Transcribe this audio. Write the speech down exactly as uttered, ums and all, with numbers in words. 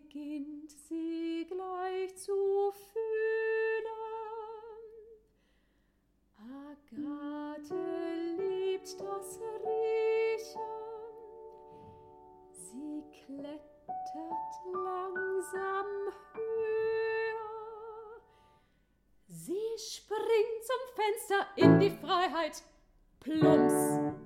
beginnt sie gleich zu fühlen. Agathe liebt das Riechen, sie klettert langsam höher. Sie springt zum Fenster in die Freiheit, plumps,